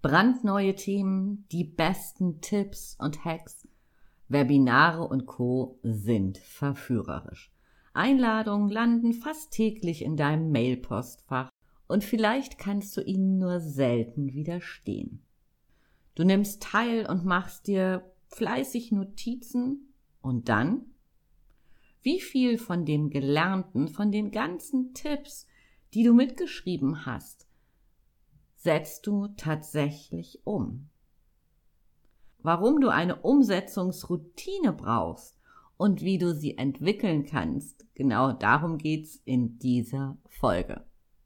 Brandneue Themen, die besten Tipps und Hacks, Webinare und Co. sind verführerisch. Einladungen landen fast täglich in deinem Mailpostfach und vielleicht kannst du ihnen nur selten widerstehen. Du nimmst teil und machst dir fleißig Notizen und dann? Wie viel von dem Gelernten, von den ganzen Tipps, die du mitgeschrieben hast, setzt du tatsächlich um? Warum du eine Umsetzungsroutine brauchst und wie du sie entwickeln kannst, genau darum geht's in dieser Folge.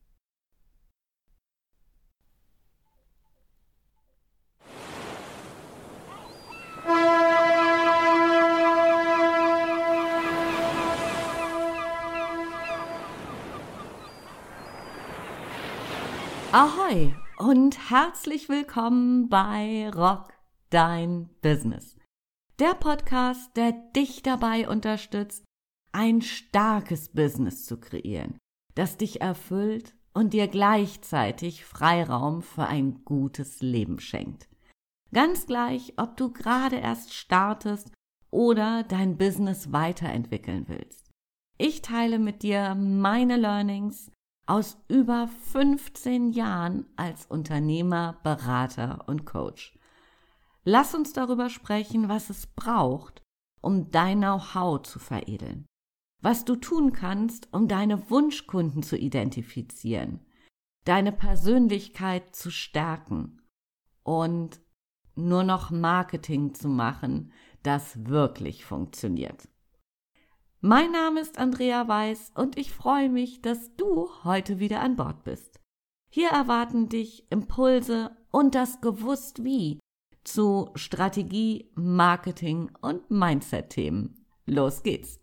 Ahoi und herzlich willkommen bei Rock Dein Business. Der Podcast, der dich dabei unterstützt, ein starkes Business zu kreieren, das dich erfüllt und dir gleichzeitig Freiraum für ein gutes Leben schenkt. Ganz gleich, ob du gerade erst startest oder dein Business weiterentwickeln willst. Ich teile mit dir meine Learnings aus über 15 Jahren als Unternehmer, Berater und Coach. Lass uns darüber sprechen, was es braucht, um dein Know-how zu veredeln. Was du tun kannst, um deine Wunschkunden zu identifizieren, deine Persönlichkeit zu stärken und nur noch Marketing zu machen, das wirklich funktioniert. Mein Name ist Andrea Weiß und ich freue mich, dass du heute wieder an Bord bist. Hier erwarten dich Impulse und das Gewusst-Wie zu Strategie, Marketing und Mindset-Themen. Los geht's!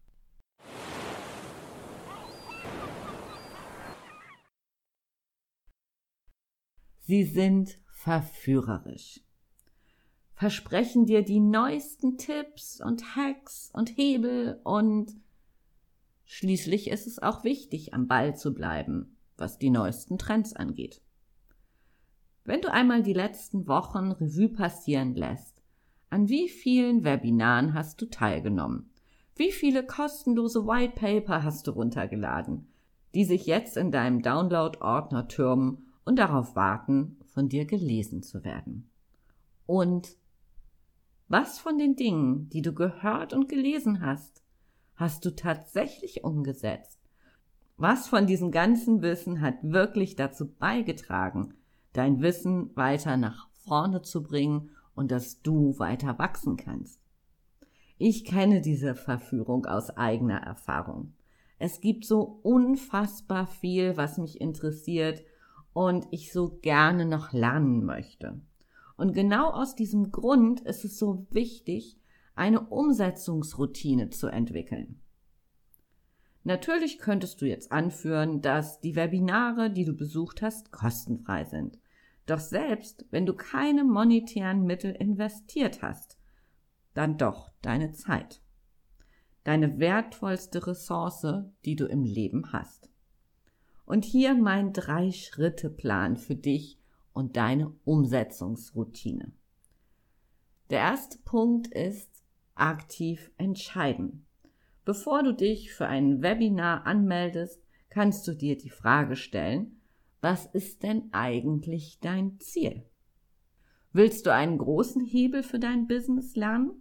Sie sind verführerisch. Versprechen dir die neuesten Tipps und Hacks und Hebel und schließlich ist es auch wichtig, am Ball zu bleiben, was die neuesten Trends angeht. Wenn du einmal die letzten Wochen Revue passieren lässt, an wie vielen Webinaren hast du teilgenommen? Wie viele kostenlose White Paper hast du runtergeladen, die sich jetzt in deinem Download-Ordner türmen und darauf warten, von dir gelesen zu werden? Und was von den Dingen, die du gehört und gelesen hast, hast du tatsächlich umgesetzt? Was von diesem ganzen Wissen hat wirklich dazu beigetragen, dein Wissen weiter nach vorne zu bringen und dass du weiter wachsen kannst? Ich kenne diese Verführung aus eigener Erfahrung. Es gibt so unfassbar viel, was mich interessiert und ich so gerne noch lernen möchte. Und genau aus diesem Grund ist es so wichtig, eine Umsetzungsroutine zu entwickeln. Natürlich könntest du jetzt anführen, dass die Webinare, die du besucht hast, kostenfrei sind. Doch selbst wenn du keine monetären Mittel investiert hast, dann doch deine Zeit. Deine wertvollste Ressource, die du im Leben hast. Und hier mein 3-Schritte-Plan für dich und deine Umsetzungsroutine. Der erste Punkt ist aktiv entscheiden. Bevor du dich für ein Webinar anmeldest, kannst du dir die Frage stellen, was ist denn eigentlich dein Ziel? Willst du einen großen Hebel für dein Business lernen?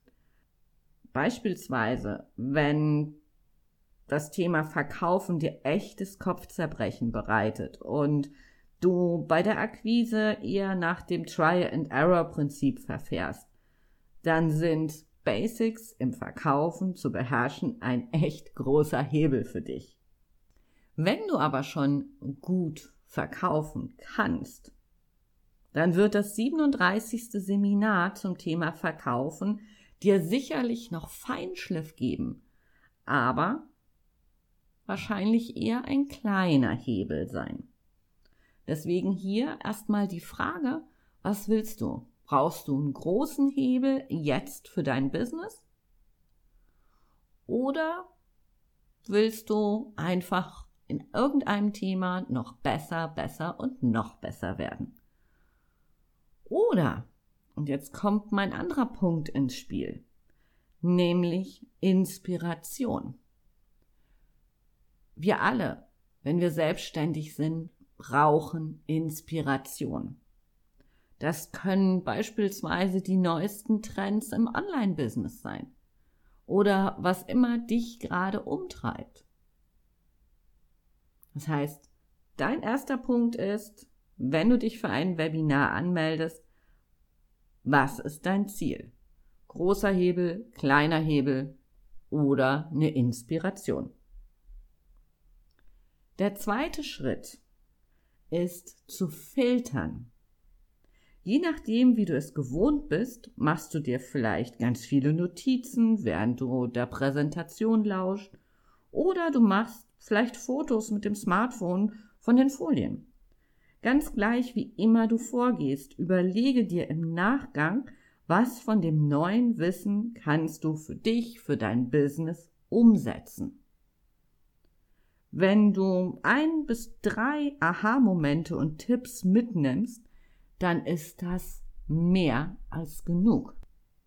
Beispielsweise, wenn das Thema Verkaufen dir echtes Kopfzerbrechen bereitet und du bei der Akquise eher nach dem Try-and-Error-Prinzip verfährst, dann sind Basics im Verkaufen zu beherrschen ein echt großer Hebel für dich. Wenn du aber schon gut verkaufen kannst, dann wird das 37. Seminar zum Thema Verkaufen dir sicherlich noch Feinschliff geben, aber wahrscheinlich eher ein kleiner Hebel sein. Deswegen hier erstmal die Frage, was willst du? Brauchst du einen großen Hebel jetzt für dein Business? Oder willst du einfach in irgendeinem Thema noch besser und noch besser werden? Oder, und jetzt kommt mein anderer Punkt ins Spiel, nämlich Inspiration. Wir alle, wenn wir selbstständig sind, brauchen Inspiration. Das können beispielsweise die neuesten Trends im Online-Business sein oder was immer dich gerade umtreibt. Das heißt, dein erster Punkt ist, wenn du dich für ein Webinar anmeldest, was ist dein Ziel? Großer Hebel, kleiner Hebel oder eine Inspiration. Der zweite Schritt ist zu filtern. Je nachdem, wie du es gewohnt bist, machst du dir vielleicht ganz viele Notizen, während du der Präsentation lauscht, oder du machst vielleicht Fotos mit dem Smartphone von den Folien. Ganz gleich, wie immer du vorgehst, überlege dir im Nachgang, was von dem neuen Wissen kannst du für dich, für dein Business umsetzen. Wenn du 1 bis 3 Aha-Momente und Tipps mitnimmst, dann ist das mehr als genug.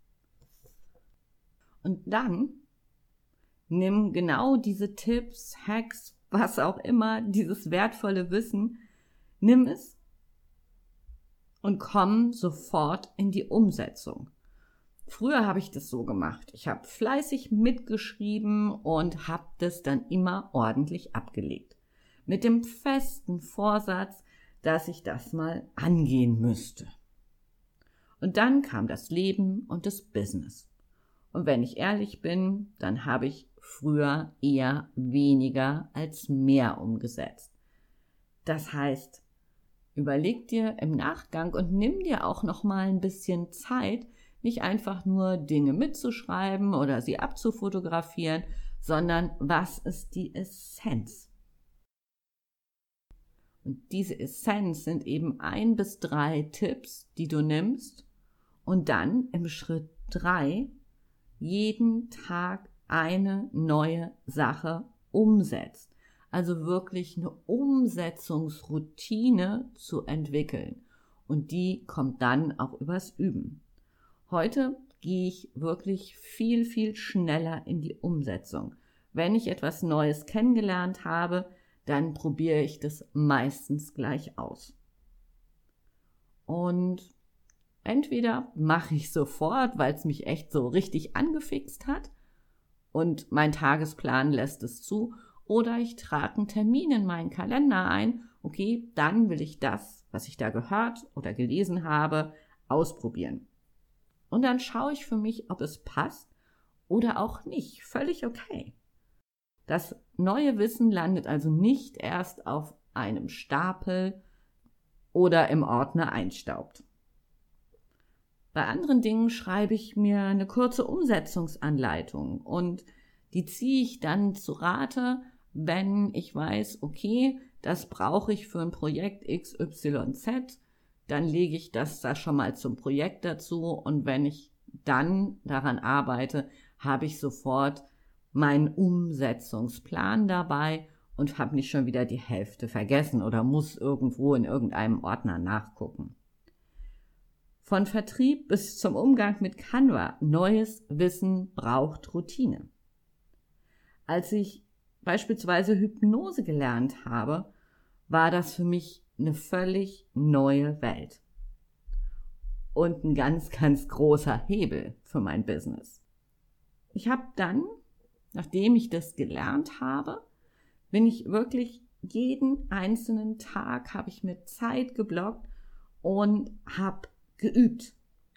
Und dann nimm genau diese Tipps, Hacks, was auch immer, dieses wertvolle Wissen, nimm es und komm sofort in die Umsetzung. Früher habe ich das so gemacht. Ich habe fleißig mitgeschrieben und habe das dann immer ordentlich abgelegt. Mit dem festen Vorsatz, dass ich das mal angehen müsste. Und dann kam das Leben und das Business. Und wenn ich ehrlich bin, dann habe ich früher eher weniger als mehr umgesetzt. Das heißt, überleg dir im Nachgang und nimm dir auch noch mal ein bisschen Zeit, nicht einfach nur Dinge mitzuschreiben oder sie abzufotografieren, sondern was ist die Essenz? Und diese Essenz sind eben 1 bis 3 Tipps, die du nimmst und dann im Schritt 3 jeden Tag eine neue Sache umsetzt. Also wirklich eine Umsetzungsroutine zu entwickeln. Und die kommt dann auch übers Üben. Heute gehe ich wirklich viel, viel schneller in die Umsetzung. Wenn ich etwas Neues kennengelernt habe, dann probiere ich das meistens gleich aus. Und entweder mache ich sofort, weil es mich echt so richtig angefixt hat und mein Tagesplan lässt es zu, oder ich trage einen Termin in meinen Kalender ein, okay, dann will ich das, was ich da gehört oder gelesen habe, ausprobieren. Und dann schaue ich für mich, ob es passt oder auch nicht. Völlig okay. Das neue Wissen landet also nicht erst auf einem Stapel oder im Ordner einstaubt. Bei anderen Dingen schreibe ich mir eine kurze Umsetzungsanleitung und die ziehe ich dann zu Rate, wenn ich weiß, okay, das brauche ich für ein Projekt XYZ, dann lege ich das da schon mal zum Projekt dazu und wenn ich dann daran arbeite, habe ich sofort meinen Umsetzungsplan dabei und habe nicht schon wieder die Hälfte vergessen oder muss irgendwo in irgendeinem Ordner nachgucken. Von Vertrieb bis zum Umgang mit Canva, neues Wissen braucht Routine. Als ich beispielsweise Hypnose gelernt habe, war das für mich eine völlig neue Welt. Und ein ganz, ganz großer Hebel für mein Business. Ich habe dann, nachdem ich das gelernt habe, bin ich wirklich jeden einzelnen Tag, habe ich mir Zeit geblockt und habe geübt,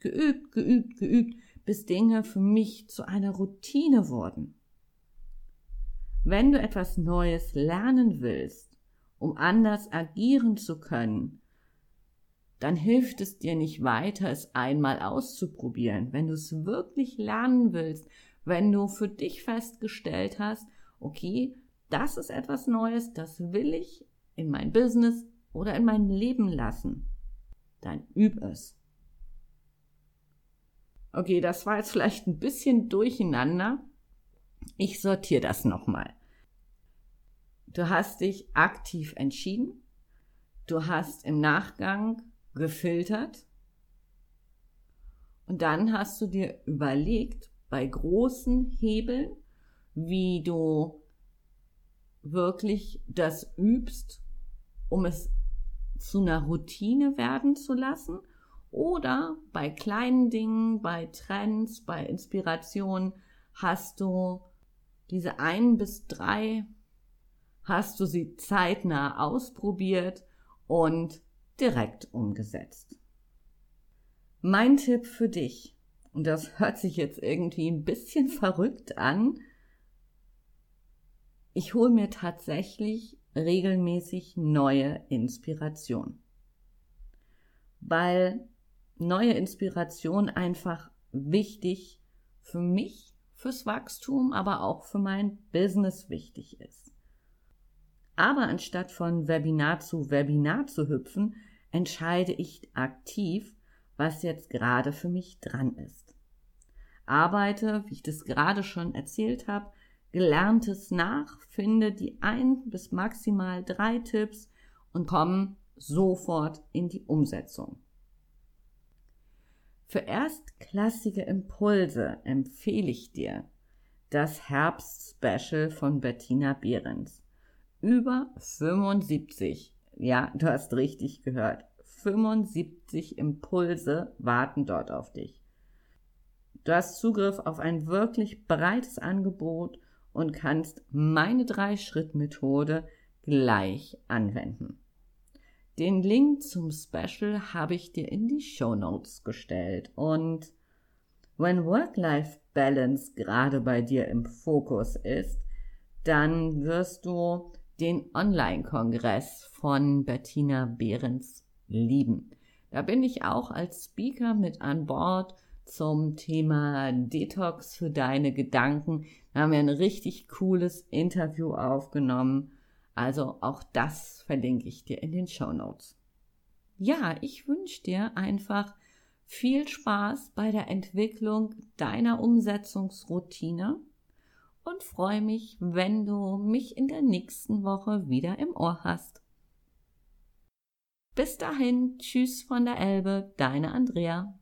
bis Dinge für mich zu einer Routine wurden. Wenn du etwas Neues lernen willst, um anders agieren zu können, dann hilft es dir nicht weiter, es einmal auszuprobieren. Wenn du es wirklich lernen willst, wenn du für dich festgestellt hast, okay, das ist etwas Neues, das will ich in mein Business oder in mein Leben lassen, dann üb es. Okay, das war jetzt vielleicht ein bisschen durcheinander. Ich sortiere das nochmal. Du hast dich aktiv entschieden. Du hast im Nachgang gefiltert. Und dann hast du dir überlegt, bei großen Hebeln, wie du wirklich das übst, um es zu einer Routine werden zu lassen, oder bei kleinen Dingen, bei Trends, bei Inspirationen hast du diese 1 bis 3, hast du sie zeitnah ausprobiert und direkt umgesetzt. Mein Tipp für dich, und das hört sich jetzt irgendwie ein bisschen verrückt an, ich hole mir tatsächlich regelmäßig neue Inspiration. Weil neue Inspiration einfach wichtig für mich, fürs Wachstum, aber auch für mein Business wichtig ist. Aber anstatt von Webinar zu hüpfen, entscheide ich aktiv, was jetzt gerade für mich dran ist. Arbeite, wie ich das gerade schon erzählt habe, Gelerntes nach, finde die 1 bis maximal 3 Tipps und komme sofort in die Umsetzung. Für erstklassige Impulse empfehle ich dir das Herbst-Special von Bettina Behrens. Über 75, ja, du hast richtig gehört, 75 Impulse warten dort auf dich. Du hast Zugriff auf ein wirklich breites Angebot und kannst meine 3-Schritt-Methode gleich anwenden. Den Link zum Special habe ich dir in die Shownotes gestellt. Und wenn Work-Life-Balance gerade bei dir im Fokus ist, dann wirst du den Online-Kongress von Bettina Behrens lieben. Da bin ich auch als Speaker mit an Bord zum Thema Detox für deine Gedanken. Da haben wir ein richtig cooles Interview aufgenommen. Also auch das verlinke ich dir in den Shownotes. Ja, ich wünsche dir einfach viel Spaß bei der Entwicklung deiner Umsetzungsroutine und freue mich, wenn du mich in der nächsten Woche wieder im Ohr hast. Bis dahin, tschüss von der Elbe, deine Andrea.